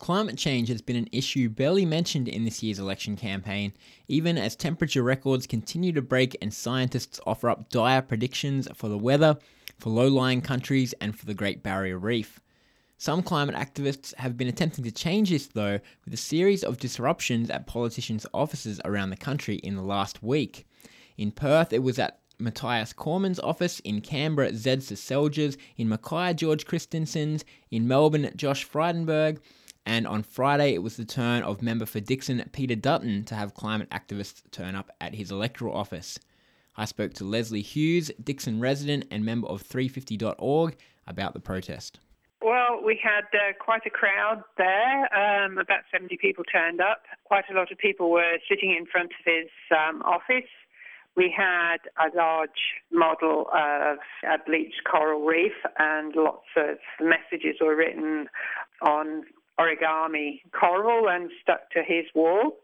Climate change has been an issue barely mentioned in this year's election campaign, even as temperature records continue to break and scientists offer up dire predictions for the weather, for low-lying countries, and for the Great Barrier Reef. Some climate activists have been attempting to change this, though, with a series of disruptions at politicians' offices around the country in the last week. In Perth, it was at Matthias Cormann's office, in Canberra, Zed Seljas, in Mackay, George Christensen's, in Melbourne, Josh Frydenberg, and on Friday it was the turn of member for Dickson, Peter Dutton, to have climate activists turn up at his electoral office. I spoke to Leslie Hughes, Dickson resident and member of 350.org, about the protest. Well, we had quite a crowd there. About 70 people turned up. Quite a lot of people were sitting in front of his office. We had a large model of a bleached coral reef, and lots of messages were written on origami coral and stuck to his wall.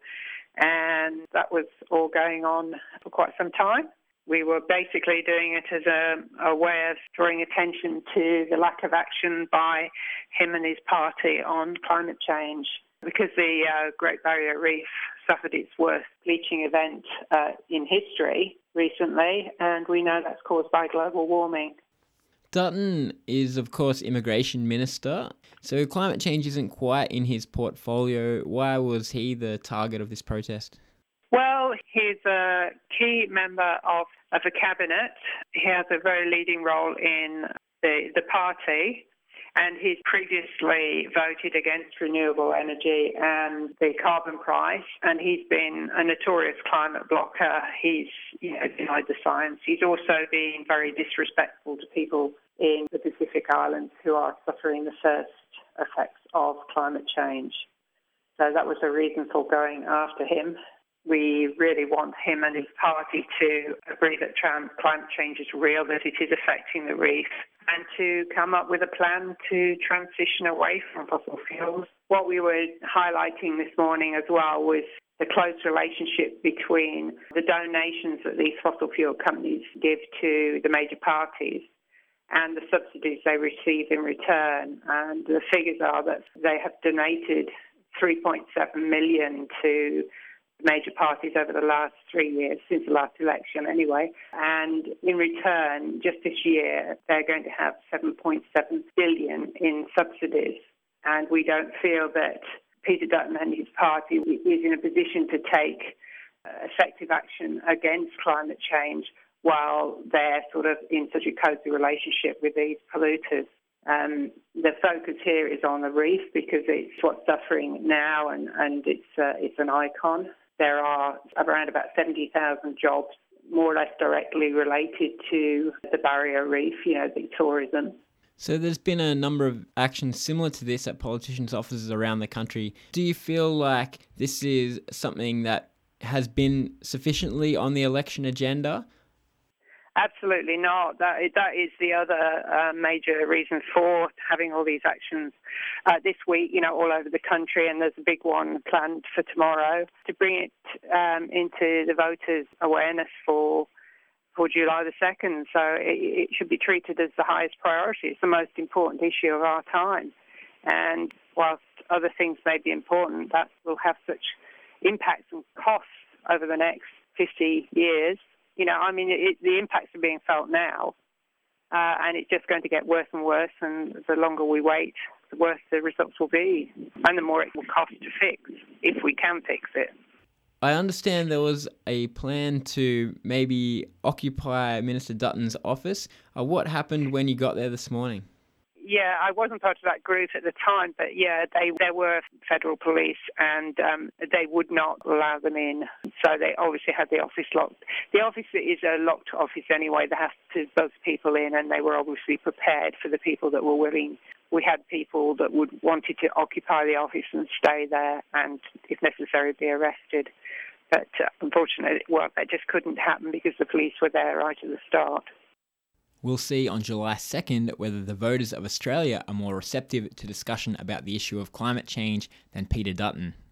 And that was all going on for quite some time. We were basically doing it as a way of drawing attention to the lack of action by him and his party on climate change. Because the Great Barrier Reef suffered its worst bleaching event in history recently, and we know that's caused by global warming. Dutton is, of course, Immigration Minister, so climate change isn't quite in his portfolio. Why was he the target of this protest? Well, he's a key member of the cabinet. He has a very leading role in the party, and he's previously voted against renewable energy and the carbon price, and he's been a notorious climate blocker. He's denied the science. He's also been very disrespectful to people in the Pacific Islands who are suffering the first effects of climate change. So that was a reason for going after him. We really want him and his party to agree that climate change is real, that it is affecting the reef, and to come up with a plan to transition away from fossil fuels. What we were highlighting this morning as well was the close relationship between the donations that these fossil fuel companies give to the major parties and the subsidies they receive in return. And the figures are that they have donated $3.7 million to major parties over the last 3 years, since the last election anyway. And in return, just this year, they're going to have $7.7 billion in subsidies. And we don't feel that Peter Dutton and his party is in a position to take effective action against climate change while they're sort of in such a cosy relationship with these polluters. The focus here is on the reef because it's what's suffering now, and it's an icon. There are around about 70,000 jobs more or less directly related to the barrier reef, the tourism. So there's been a number of actions similar to this at politicians' offices around the country. Do you feel like this is something that has been sufficiently on the election agenda? Absolutely not. That is the other major reason for having all these actions this week, all over the country, and there's a big one planned for tomorrow to bring it into the voters' awareness for July the 2nd. So it should be treated as the highest priority. It's the most important issue of our time. And whilst other things may be important, that will have such impacts and costs over the next 50 years. The impacts are being felt now, and it's just going to get worse and worse, and the longer we wait, the worse the results will be, and the more it will cost to fix, if we can fix it. I understand there was a plan to maybe occupy Minister Dutton's office. What happened when you got there this morning? Yeah, I wasn't part of that group at the time, but yeah, there were federal police, and they would not allow them in. So they obviously had the office locked. The office is a locked office anyway. They have to buzz people in, and they were obviously prepared for the people that were willing. We had people that wanted to occupy the office and stay there, and if necessary, be arrested. But unfortunately, that just couldn't happen because the police were there right at the start. We'll see on July 2nd whether the voters of Australia are more receptive to discussion about the issue of climate change than Peter Dutton.